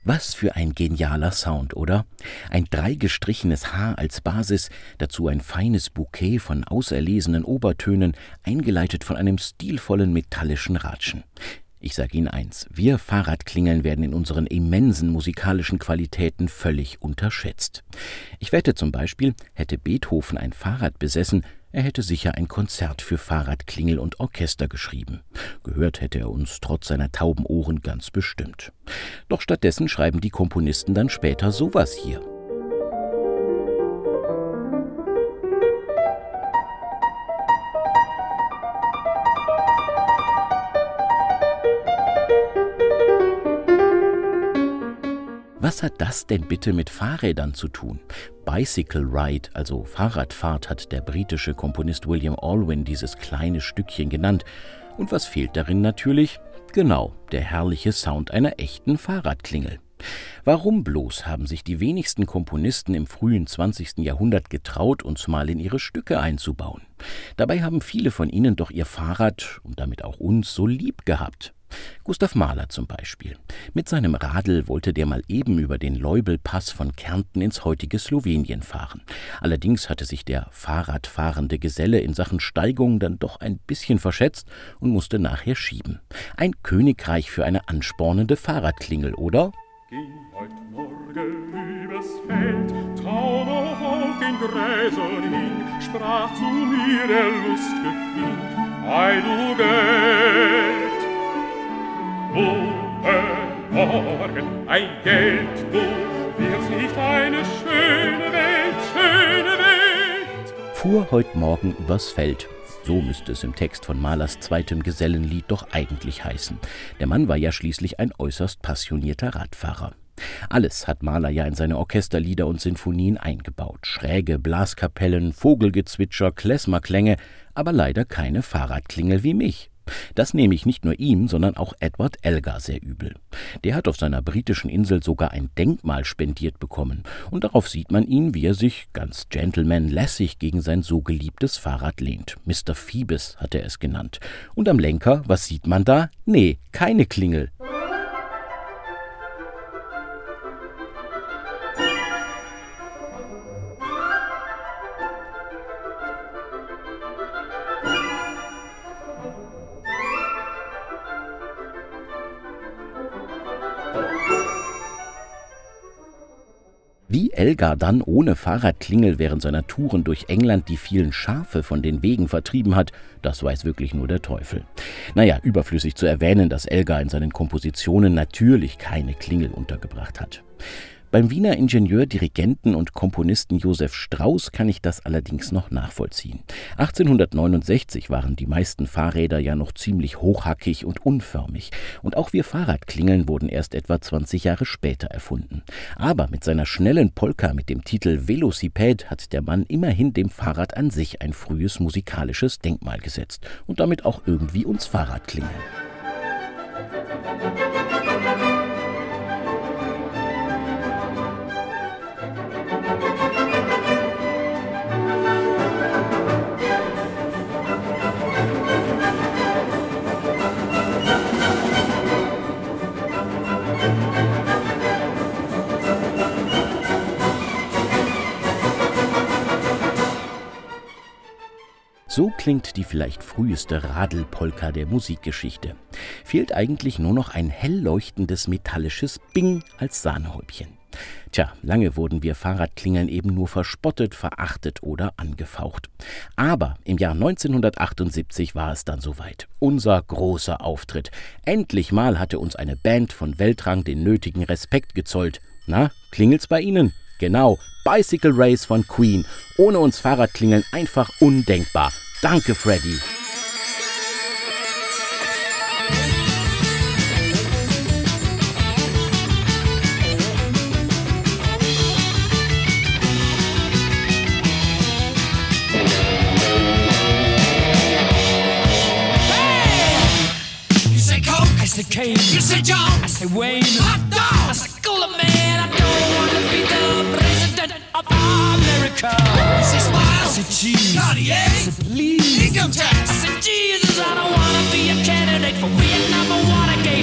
Was für ein genialer Sound, oder? Ein dreigestrichenes H als Basis, dazu ein feines Bouquet von auserlesenen Obertönen, eingeleitet von einem stilvollen metallischen Ratschen. Ich sage Ihnen eins, wir Fahrradklingeln werden in unseren immensen musikalischen Qualitäten völlig unterschätzt. Ich wette zum Beispiel, hätte Beethoven ein Fahrrad besessen, er hätte sicher ein Konzert für Fahrradklingel und Orchester geschrieben. Gehört hätte er uns trotz seiner tauben Ohren ganz bestimmt. Doch stattdessen schreiben die Komponisten dann später sowas hier. Was hat das denn bitte mit Fahrrädern zu tun? Bicycle Ride, also Fahrradfahrt, hat der britische Komponist William Alwyn dieses kleine Stückchen genannt. Und was fehlt darin natürlich? Genau, der herrliche Sound einer echten Fahrradklingel. Warum bloß haben sich die wenigsten Komponisten im frühen 20. Jahrhundert getraut, uns mal in ihre Stücke einzubauen? Dabei haben viele von ihnen doch ihr Fahrrad und damit auch uns so lieb gehabt. Gustav Mahler zum Beispiel. Mit seinem Radl wollte der mal eben über den Leubelpass von Kärnten ins heutige Slowenien fahren. Allerdings hatte sich der Fahrradfahrende Geselle in Sachen Steigung dann doch ein bisschen verschätzt und musste nachher schieben. Ein Königreich für eine anspornende Fahrradklingel, oder? Ging heut Morgen übers Feld, trau noch auf den Gräsern hing, sprach zu mir der lustge Fink, ei du Geld. Morgen, ein Geld, du wirst nicht eine schöne Welt. Fuhr heut Morgen übers Feld. So müsste es im Text von Mahlers zweitem Gesellenlied doch eigentlich heißen. Der Mann war ja schließlich ein äußerst passionierter Radfahrer. Alles hat Mahler ja in seine Orchesterlieder und Sinfonien eingebaut. Schräge Blaskapellen, Vogelgezwitscher, Klezmerklänge, aber leider keine Fahrradklingel wie mich. Das nehme ich nicht nur ihm, sondern auch Edward Elgar sehr übel. Der hat auf seiner britischen Insel sogar ein Denkmal spendiert bekommen. Und darauf sieht man ihn, wie er sich ganz gentlemanlässig gegen sein so geliebtes Fahrrad lehnt. Mr. Phoebus hat er es genannt. Und am Lenker, was sieht man da? Nee, keine Klingel. Wie Elgar dann ohne Fahrradklingel während seiner Touren durch England die vielen Schafe von den Wegen vertrieben hat, das weiß wirklich nur der Teufel. Naja, überflüssig zu erwähnen, dass Elgar in seinen Kompositionen natürlich keine Klingel untergebracht hat. Beim Wiener Ingenieur, Dirigenten und Komponisten Josef Strauß kann ich das allerdings noch nachvollziehen. 1869 waren die meisten Fahrräder ja noch ziemlich hochhackig und unförmig. Und auch wir Fahrradklingeln wurden erst etwa 20 Jahre später erfunden. Aber mit seiner schnellen Polka mit dem Titel Velociped hat der Mann immerhin dem Fahrrad an sich ein frühes musikalisches Denkmal gesetzt. Und damit auch irgendwie uns Fahrradklingeln. So klingt die vielleicht früheste Radlpolka der Musikgeschichte. Fehlt eigentlich nur noch ein hell leuchtendes metallisches Bing als Sahnehäubchen. Tja, lange wurden wir Fahrradklingeln eben nur verspottet, verachtet oder angefaucht. Aber im Jahr 1978 war es dann soweit. Unser großer Auftritt. Endlich mal hatte uns eine Band von Weltrang den nötigen Respekt gezollt. Na, klingelt's bei Ihnen? Genau, Bicycle Race von Queen. Ohne uns Fahrradklingeln einfach undenkbar. Danke, Freddy. I say Kane, you say John, I say Wayne, hot dog, I say Cooler Man, I don't want to be the president of America. I say Smile, I say Cheese, Cartier, I say Please, Income Tax, I say Jesus, I don't want to be a candidate for Vietnam or Watergate.